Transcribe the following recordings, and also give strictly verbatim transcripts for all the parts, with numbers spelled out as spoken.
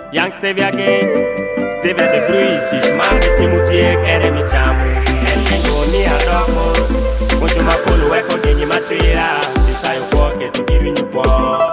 Young Savior again, Savior the bridge, is man the Timothy, Eremi Chamu, and Kingoni Adopo, Mojuma Polo, Echo, Dini Matria, Desire Pocket to give you poor.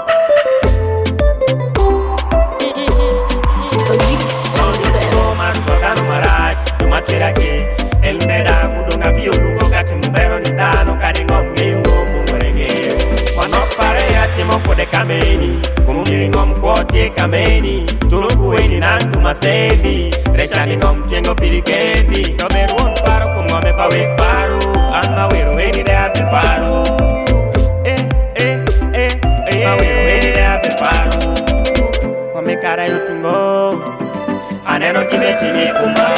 Macherake el mera budonga bio lugo gati mbero ni dano karingo mlingo mumwerege wano pare atimo kode kameni kumumlingo mkwote kameni turugu weni nandu masendi rechani ngom chengo pirikendi toberu on paro kumome pawe paru anga weru weni de ate paru eh eh eh eh paweru weni de ate paru wame kara yutungo aneno kine chini kuma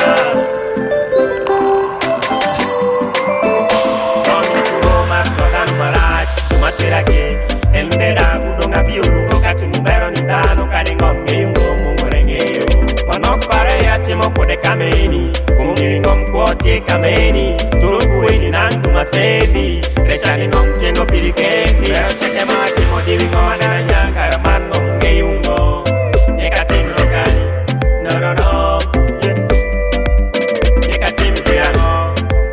Macherake el mera budonga bio lugo kati mbero ni dano karingo mlingo mumwerege wano pare atimo kode kameni kumumlingo mkwote kameni turugu weni nandu masendi rechani ngom chengo pirikendi pero cheke maki modiwi ngomana nyankara mango mungeyungo Yeka timi rokani no no no Yeka timi kuyano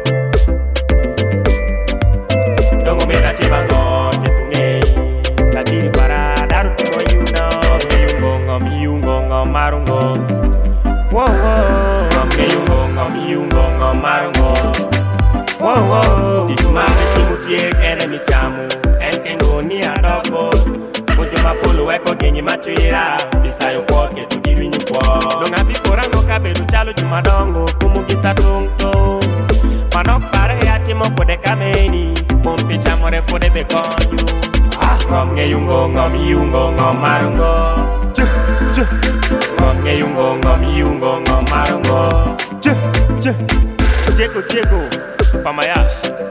Dongo meta tibango Kadiri para daru tumo yuno Miyungo ngom yungo ngom marungo Wow wow Miyungo ngom yungo ngom marungo Wow wow Tisumake timutie Eremi Chamu Enkengo ni adokos Mojuma polo eko genyi matuira Bisayo kwoke tugiru nyukwo Donga piporango kabelu chalo jumadongo Kumugisa tungto Manok pare atimo kode kameni Pompi chamore fode bekonyu Ngom ngeyungo ngom yungo ngom marungo Chuh chuh Ngom ngeyungo ngom yungo ngom marungo Chuh chuh Cheko cheko Pamaya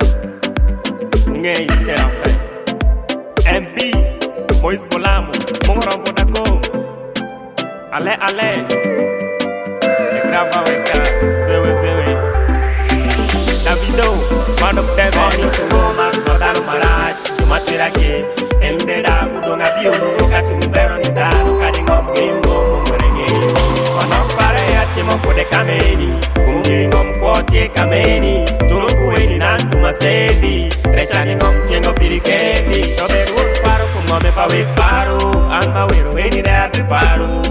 Ngey Serafe M B Moise Bolamu Mongoran Vodacom Ale ale Grava weka Vewe vewe Davido Man of Devon Ngoma Sodano Maraj Macherake el mera budonga bio lugo kati mbero ni dano karingo mlingo mumwerege wano pare atimo kode kameni kumlingo mkwote kameni turugu weni nandu masendi rechani ngom chengo pirikendi toberu paro kumome pawe paru anga weru weni de ate paru